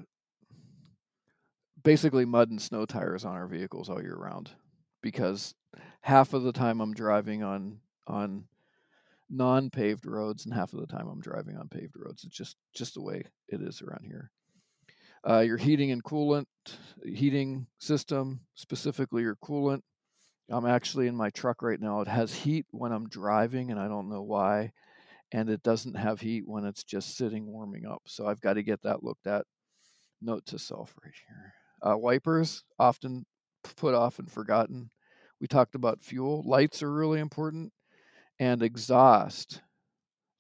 basically mud and snow tires on our vehicles all year round, because half of the time I'm driving on non-paved roads, and half of the time I'm driving on paved roads. It's just the way it is around here. Your heating and coolant, heating system, specifically your coolant. I'm actually in my truck right now. It has heat when I'm driving, and I don't know why, and it doesn't have heat when it's just sitting warming up. So I've got to get that looked at. Note to self right here. Wipers, often put off and forgotten. We talked about fuel. Lights are really important, and exhaust.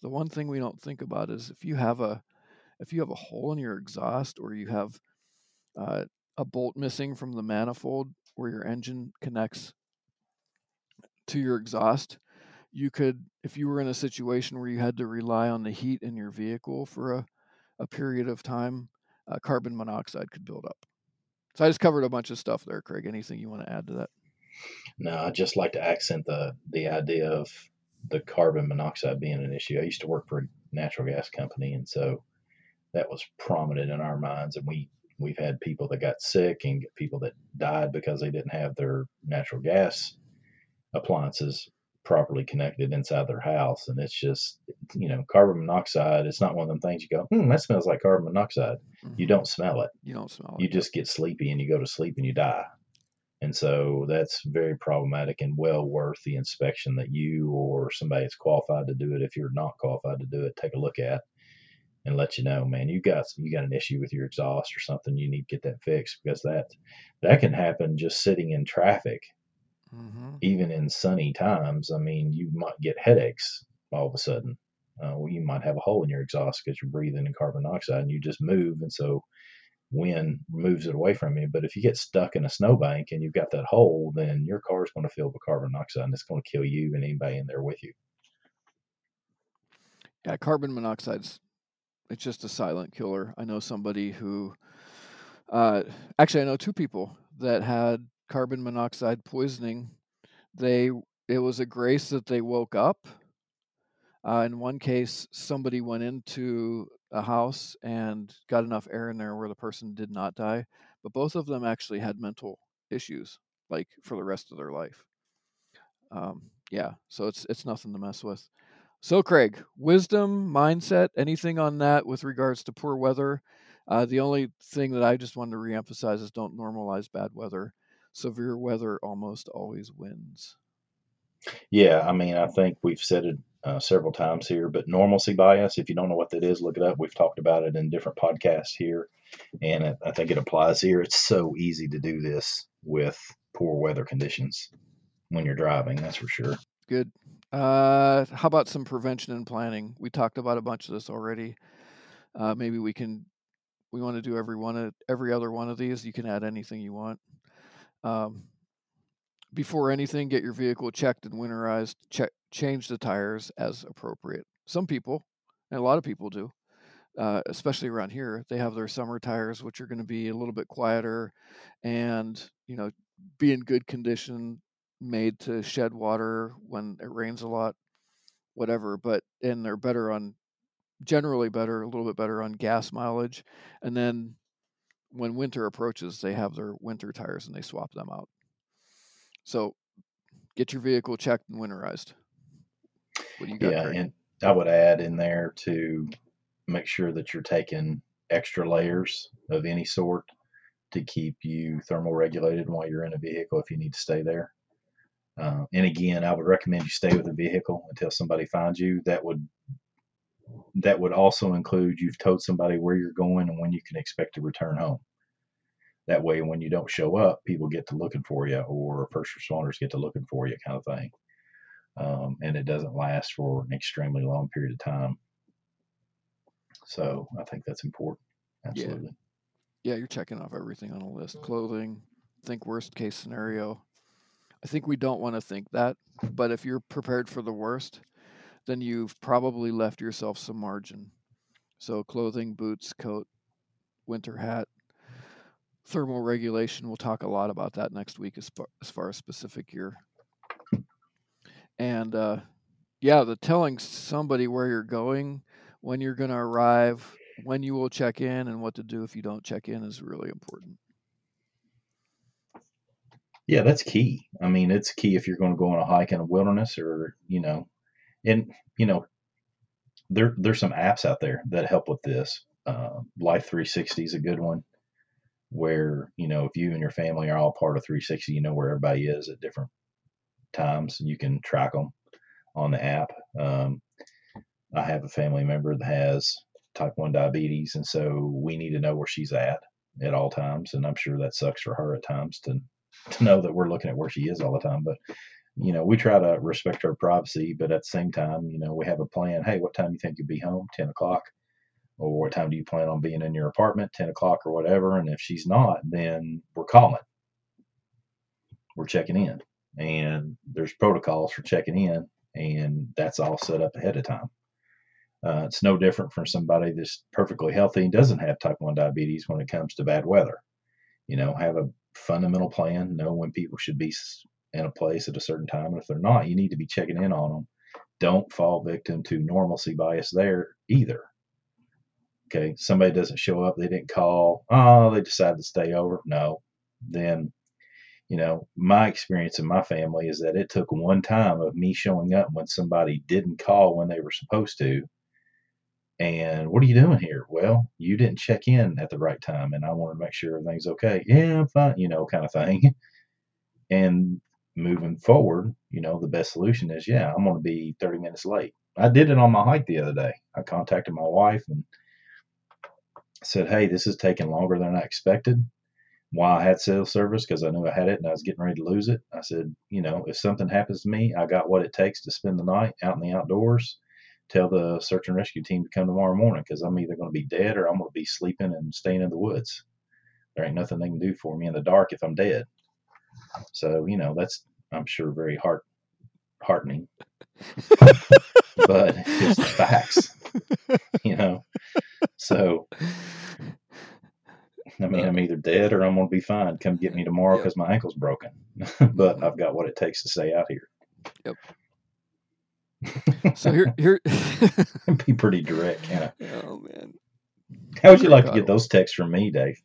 the one thing we don't think about is if you have a hole in your exhaust, or you have a bolt missing from the manifold where your engine connects to your exhaust, you could, if you were in a situation where you had to rely on the heat in your vehicle for a period of time, carbon monoxide could build up. So I just covered a bunch of stuff there, Craig. Anything you want to add to that? No, I just like to accent the idea of the carbon monoxide being an issue. I used to work for a natural gas company, and so that was prominent in our minds. And we've had people that got sick and people that died because they didn't have their natural gas appliances properly connected inside their house. And it's just, carbon monoxide, it's not one of them things you go, that smells like carbon monoxide. Mm-hmm. You don't smell it. You don't smell it. You just get sleepy and you go to sleep and you die. And so that's very problematic and well worth the inspection that you or somebody that's qualified to do it, if you're not qualified to do it, take a look at and let you know, man, you got an issue with your exhaust or something. You need to get that fixed, because that can happen just sitting in traffic. Mm-hmm. Even in sunny times. I mean, you might get headaches all of a sudden. You might have a hole in your exhaust because you're breathing in carbon dioxide and you just move. And so wind moves it away from you. But if you get stuck in a snowbank and you've got that hole, then your car is going to fill with carbon dioxide and it's going to kill you and anybody in there with you. Yeah, carbon monoxide's, it's just a silent killer. I know somebody who, actually, I know two people that had carbon monoxide poisoning. It was a grace that they woke up. In one case, somebody went into a house and got enough air in there where the person did not die, but both of them actually had mental issues, like for the rest of their life. Yeah, so it's nothing to mess with. So, Craig, wisdom, mindset, anything on that with regards to poor weather? The only thing that I just wanted to reemphasize is don't normalize bad weather. Severe weather almost always wins. Yeah, I mean, I think we've said it several times here, but normalcy bias, if you don't know what that is, look it up. We've talked about it in different podcasts here, and I think it applies here. It's so easy to do this with poor weather conditions when you're driving, that's for sure. Good. How about some prevention and planning? We talked about a bunch of this already. Maybe we want to do every other one of these. You can add anything you want. Before anything, get your vehicle checked and winterized. Change the tires as appropriate. Some people, and a lot of people do, especially around here, they have their summer tires, which are going to be a little bit quieter and, be in good condition, made to shed water when it rains a lot, whatever. And they're generally better, a little bit better on gas mileage. And then when winter approaches, they have their winter tires and they swap them out. So get your vehicle checked and winterized. What do you got, Yeah, Craig? and I would add in there to make sure that you're taking extra layers of any sort to keep you thermal regulated while you're in a vehicle if you need to stay there. And again, I would recommend you stay with the vehicle until somebody finds you. That would also include you've told somebody where you're going and when you can expect to return home. That way, when you don't show up, people get to looking for you, or first responders get to looking for you, kind of thing. And it doesn't last for an extremely long period of time. So I think that's important. Absolutely. Yeah, you're checking off everything on a list. Clothing, think worst case scenario. I think we don't want to think that, but if you're prepared for the worst, then you've probably left yourself some margin. So clothing, boots, coat, winter hat, thermal regulation. We'll talk a lot about that next week as far as specific gear. And the telling somebody where you're going, when you're going to arrive, when you will check in, and what to do if you don't check in is really important. Yeah, that's key. I mean, it's key if you're going to go on a hike in a wilderness, or there's some apps out there that help with this. Life 360 is a good one, where if you and your family are all part of 360, you know where everybody is at different times, and you can track them on the app. I have a family member that has type 1 diabetes, and so we need to know where she's at all times, and I'm sure that sucks for her at times to know that we're looking at where she is all the time. But we try to respect our privacy, but at the same time, we have a plan. Hey, what time do you think you'll be home? 10 o'clock. Or what time do you plan on being in your apartment? 10 o'clock or whatever. And if she's not, then we're calling. We're checking in. And there's protocols for checking in, and that's all set up ahead of time. It's no different from somebody that's perfectly healthy and doesn't have type 1 diabetes when it comes to bad weather. Have a fundamental plan, know when people should be in a place at a certain time. And if they're not, you need to be checking in on them. Don't fall victim to normalcy bias there either. Okay, somebody doesn't show up, they didn't call, they decided to stay over. No, then, my experience in my family is that it took one time of me showing up when somebody didn't call when they were supposed to. And what are you doing here? Well, you didn't check in at the right time, and I want to make sure everything's okay. Yeah, I'm fine, kind of thing. And moving forward, the best solution is, I'm going to be 30 minutes late. I did it on my hike the other day. I contacted my wife and said, hey, this is taking longer than I expected. While I had cell service, because I knew I had it and I was getting ready to lose it, I said, if something happens to me, I got what it takes to spend the night out in the outdoors. Tell the search and rescue team to come tomorrow morning, because I'm either going to be dead or I'm going to be sleeping and staying in the woods. There ain't nothing they can do for me in the dark if I'm dead. So, that's, I'm sure, very heartening. But it's the facts, So, I mean, I'm either dead or I'm going to be fine. Come get me tomorrow because my ankle's broken. But I've got what it takes to stay out here. Yep. So here be pretty direct, can't I? Oh man. How would you like to get those texts from me, Dave?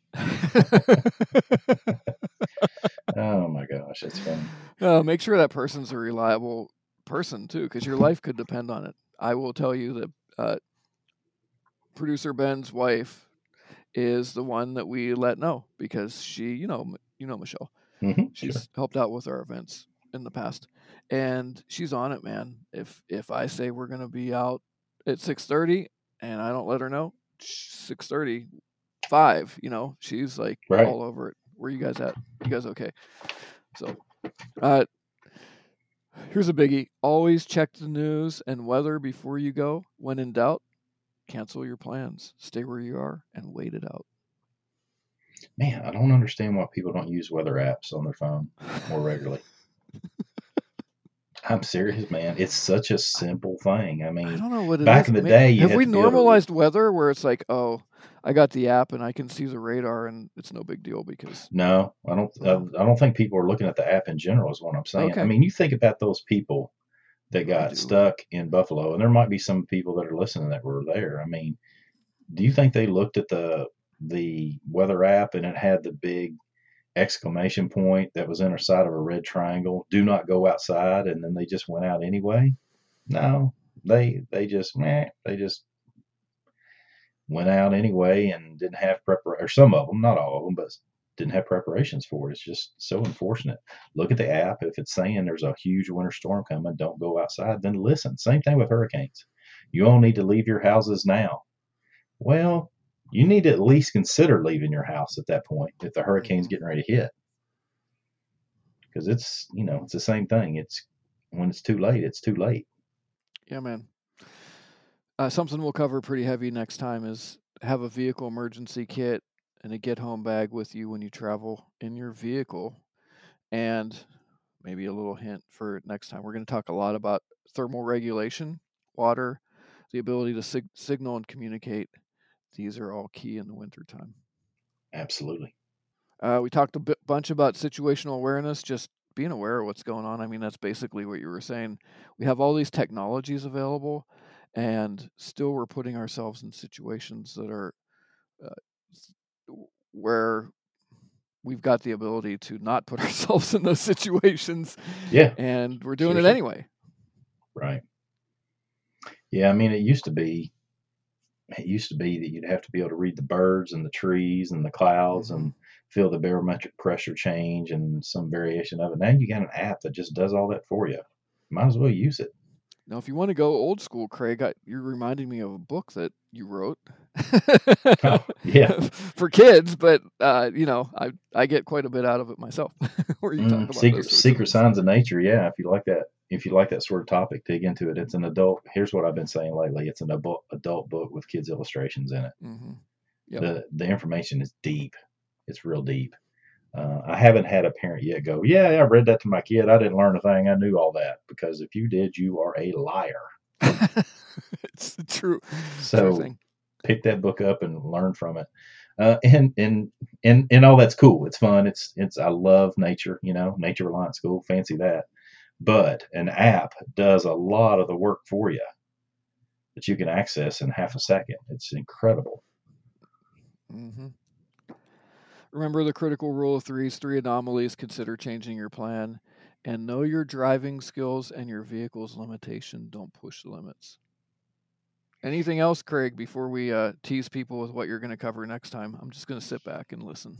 Oh my gosh, that's funny. Make sure that person's a reliable person too, because your life could depend on it. I will tell you that producer Ben's wife is the one that we let know, because she, Michelle, she's helped out with our events in the past, and she's on it, man. If I say we're gonna be out at 6:30 and I don't let her know, 6:35, she's like all over it. Where you guys at? You guys okay? So, here's a biggie. Always check the news and weather before you go. When in doubt, cancel your plans. Stay where you are and wait it out. Man, I don't understand why people don't use weather apps on their phone more regularly. I'm serious, man. It's such a simple thing. I mean, I don't know what it back is. in the day, have we normalized weather where it's like, oh, I got the app and I can see the radar and it's no big deal? Because no, I don't think people are looking at the app in general is what I'm saying. Okay. I mean, you think about those people that got stuck in Buffalo, and there might be some people that are listening that were there. I mean, do you think they looked at the weather app and it had the big exclamation point that was inside of a red triangle, do not go outside, and then they just went out anyway? No, they just went out anyway and didn't have preparation, or some of them, not all of them, but didn't have preparations for it. It's just so unfortunate. Look at the app. If it's saying there's a huge winter storm coming, don't go outside, then listen. Same thing with hurricanes. You all need to leave your houses now. Well, you need to at least consider leaving your house at that point if the hurricane's getting ready to hit. Because it's, it's the same thing. It's when it's too late, it's too late. Yeah, man. Something we'll cover pretty heavy next time is have a vehicle emergency kit and a get-home bag with you when you travel in your vehicle. And maybe a little hint for next time. We're going to talk a lot about thermal regulation, water, the ability to signal and communicate. These are all key in the wintertime. Absolutely. We talked a bunch about situational awareness, just being aware of what's going on. I mean, that's basically what you were saying. We have all these technologies available, and still we're putting ourselves in situations that are where we've got the ability to not put ourselves in those situations. Yeah. And we're doing it anyway. Right. Yeah, I mean, it used to be that you'd have to be able to read the birds and the trees and the clouds and feel the barometric pressure change and some variation of it. Now you got an app that just does all that for you. Might as well use it. Now, if you want to go old school, Craig, you're reminding me of a book that you wrote Oh, yeah. for kids, but I get quite a bit out of it myself, where you talk about those sorts of Secret things. Signs of Nature. Yeah, if you like that sort of topic, dig into it. It's an adult. Here's what I've been saying lately. It's an adult book with kids illustrations in it. Mm-hmm. Yep. The information is deep. It's real deep. I haven't had a parent yet go, yeah, I read that to my kid. I didn't learn a thing. I knew all that. Because if you did, you are a liar. It's true So thing. pick that book up and learn from it. And all that's cool. It's fun. It's I love nature. Nature Reliance School. Fancy that. But an app does a lot of the work for you that you can access in half a second. It's incredible. Mm-hmm. Remember the critical rule of threes: 3 anomalies. Consider changing your plan, and know your driving skills and your vehicle's limitation. Don't push the limits. Anything else, Craig, before we tease people with what you're going to cover next time? I'm just going to sit back and listen.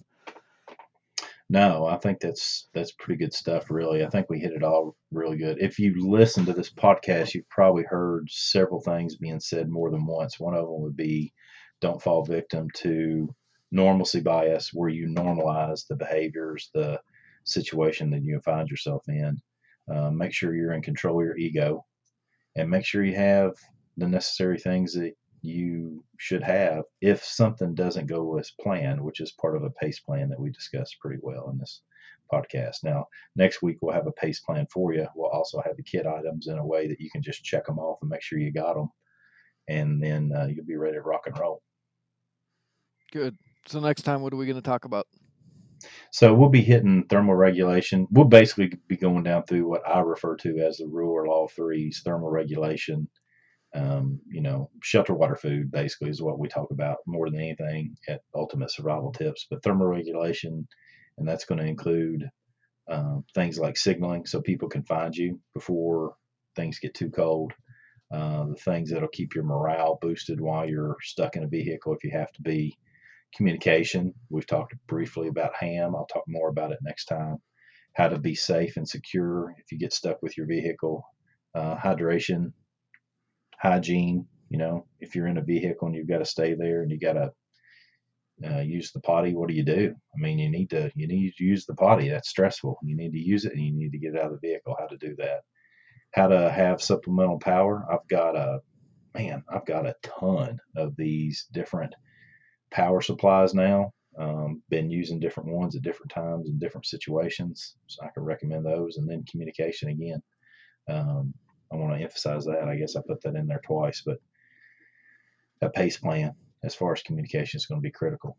No, I think that's pretty good stuff, really. I think we hit it all really good. If you listen to this podcast, you've probably heard several things being said more than once. One of them would be don't fall victim to normalcy bias, where you normalize the behaviors, the situation that you find yourself in. Make sure you're in control of your ego, and make sure you have the necessary things that you should have if something doesn't go as planned, which is part of a PACE plan that we discussed pretty well in this podcast. Now, next week we'll have a PACE plan for you. We'll also have the kit items in a way that you can just check them off and make sure you got them, and then you'll be ready to rock and roll. Good. So next time, what are we going to talk about? So we'll be hitting thermal regulation. We'll basically be going down through what I refer to as the rule or law of threes: thermal regulation. Shelter, water, food basically is what we talk about more than anything at Ultimate Survival Tips. But thermal regulation, and that's going to include things like signaling so people can find you before things get too cold. The things that'll keep your morale boosted while you're stuck in a vehicle if you have to be. Communication. We've talked briefly about ham. I'll talk more about it next time. How to be safe and secure if you get stuck with your vehicle. Hydration, hygiene. If you're in a vehicle and you've got to stay there and you got to use the potty, what do? I mean, you need to use the potty. That's stressful. You need to use it and you need to get out of the vehicle. How to do that? How to have supplemental power. I've got a ton of these different power supplies now. Been using different ones at different times in different situations, so I can recommend those. And then communication again. I want to emphasize that. I guess I put that in there twice, but a PACE plan as far as communication is going to be critical.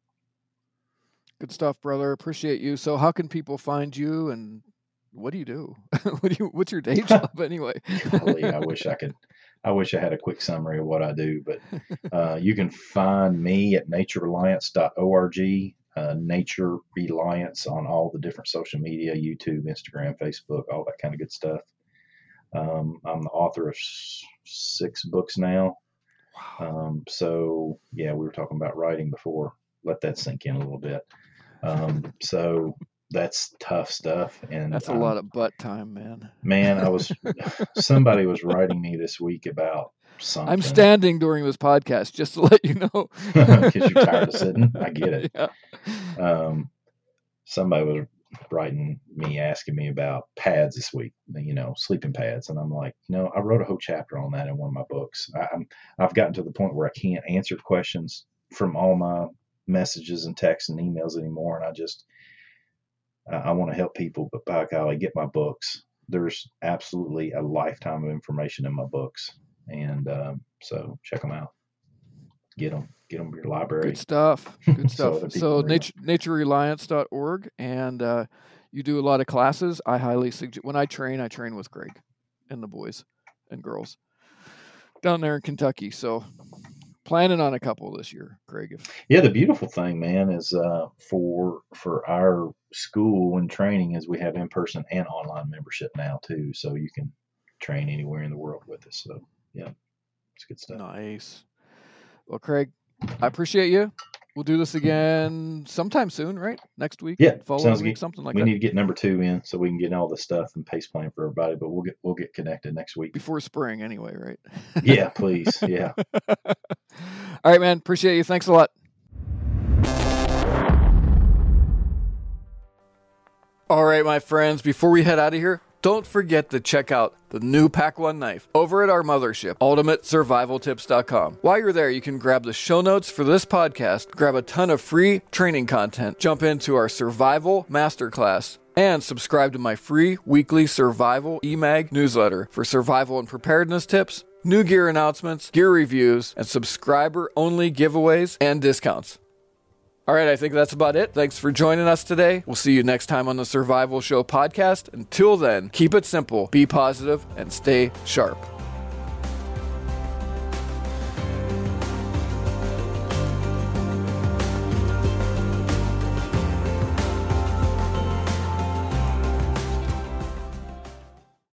Good stuff, brother. Appreciate you. So how can people find you, and what do you do? What's your day job anyway? Golly, I wish I had a quick summary of what I do, but you can find me at naturereliance.org, Nature Reliance on all the different social media, YouTube, Instagram, Facebook, all that kind of good stuff. I'm the author of 6 books now. Wow. So yeah, we were talking about writing before. Let that sink in a little bit. So that's tough stuff. And that's a lot of butt time, man. Man, somebody was writing me this week about something. I'm standing during this podcast just to let you know. Because you're tired of sitting. I get it. Yeah. Somebody was writing me asking me about pads this week, sleeping pads. And I'm like, I wrote a whole chapter on that in one of my books. I've gotten to the point where I can't answer questions from all my messages and texts and emails anymore. And I want to help people, but by golly, get my books. There's absolutely a lifetime of information in my books. And so check them out. Get them in your library. Good stuff. Good stuff. So naturereliance.org, and you do a lot of classes. I highly suggest, when I train with Craig and the boys and girls down there in Kentucky. So planning on a couple this year, Craig. Yeah, the beautiful thing, man, is for our school and training is we have in-person and online membership now too. So you can train anywhere in the world with us. So yeah, it's good stuff. Nice. Well, Craig, I appreciate you. We'll do this again sometime soon, right? Next week? Yeah, Following sounds week, good. something like We that. need to get number 2 in so we can get all the stuff and pace plan for everybody. But we'll get connected next week. Before spring, anyway, right? Yeah, please. Yeah. All right, man. Appreciate you. Thanks a lot. All right, my friends. Before we head out of here, don't forget to check out the new Pac-1 knife over at our mothership, UltimateSurvivalTips.com. While you're there, you can grab the show notes for this podcast, grab a ton of free training content, jump into our survival masterclass, and subscribe to my free weekly survival eMag newsletter for survival and preparedness tips, new gear announcements, gear reviews, and subscriber-only giveaways and discounts. All right, I think that's about it. Thanks for joining us today. We'll see you next time on the Survival Show podcast. Until then, keep it simple, be positive, and stay sharp.